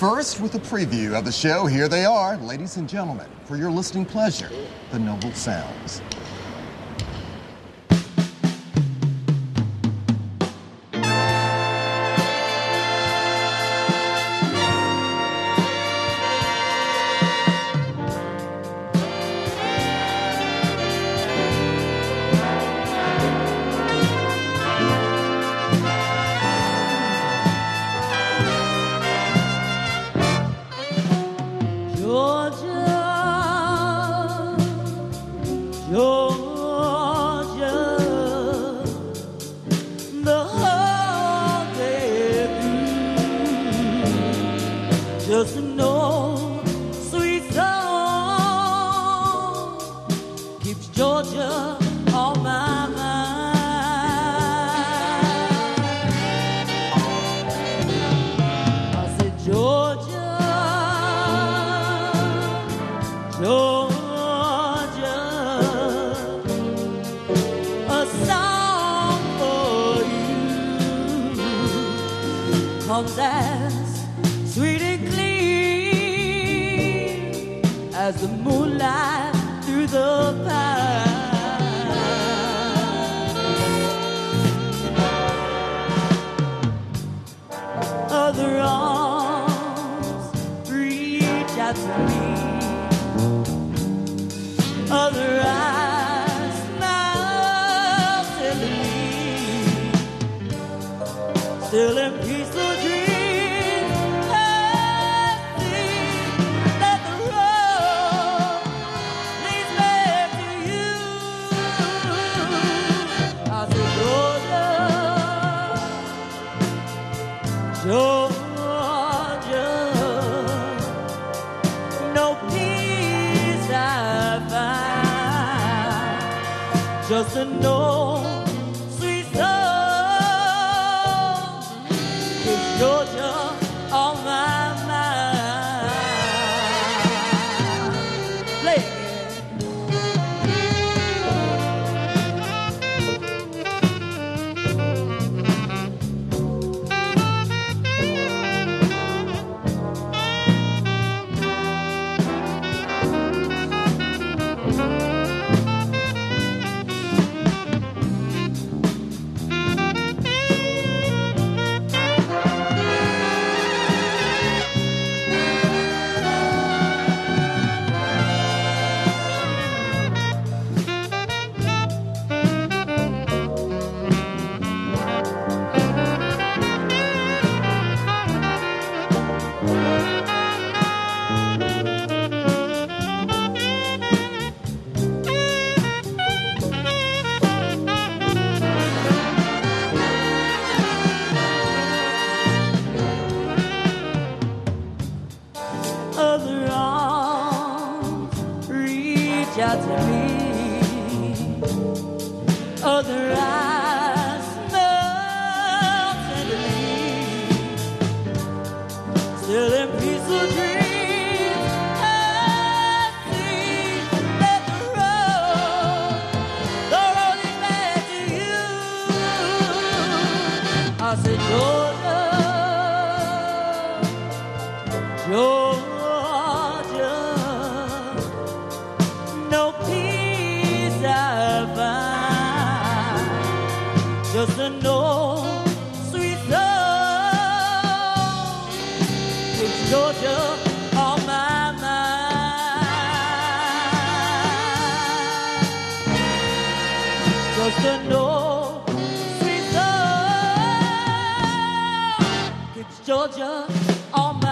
first with a preview of the show. Here they are, ladies and gentlemen, for your listening pleasure, the Noble Sounds. Just know sweet song keeps Georgia on my mind. I said, Georgia, Georgia, a song for you comes as sweet and clean as the moonlight through the pine. Other arms reach out to me, other eyes smile tenderly, still in peaceful dreams. Georgia, no peace I find, just a no sweet song keeps Georgia on my mind. Play it. Other arms reach out to me, other eyes smile tenderly, still in peaceful dreams. I see that the road is back to you. I said, Georgia, Georgia, no peace I find, just a no sweet song keeps Georgia on my mind, just a no sweet song keeps Georgia on my mind.